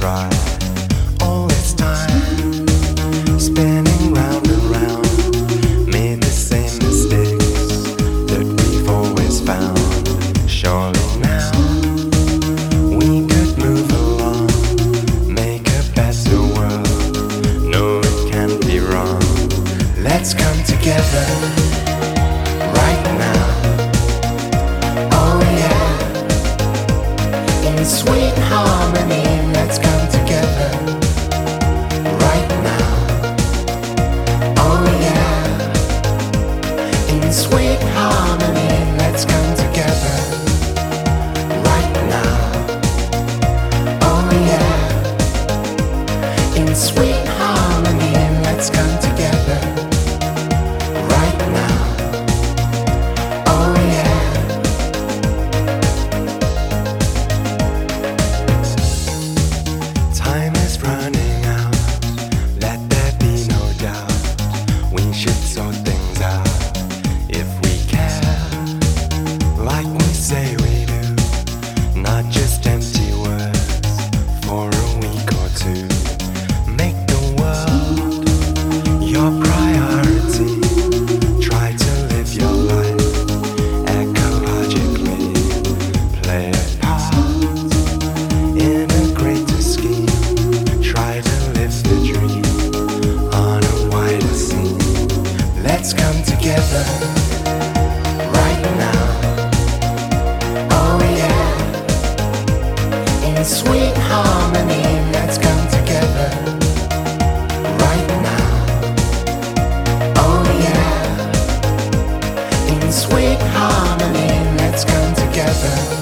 try. All this time, spinning round and round, made the same mistakes that we've always found. Surely now we could move along, make a better world. No, it can't be wrong. Let's come together right now. Oh yeah, in sweet harmony. Let's come together right now. Oh yeah, in sweet harmony. Let's come together right now. Oh yeah, in sweet harmony. Let's come together right now. Oh yeah. Time is running out, let there be no doubt. We should sort things out if we care, like we say we do. Not just empty words for a week or two. Make the world your priority. Try to live your life ecologically. Play a part in a greater scheme. Try to live the dream on a wider scene. Let's come together right now. Oh yeah, in sweet harmony. Let's come together right now. Oh yeah, in sweet harmony. Let's come together.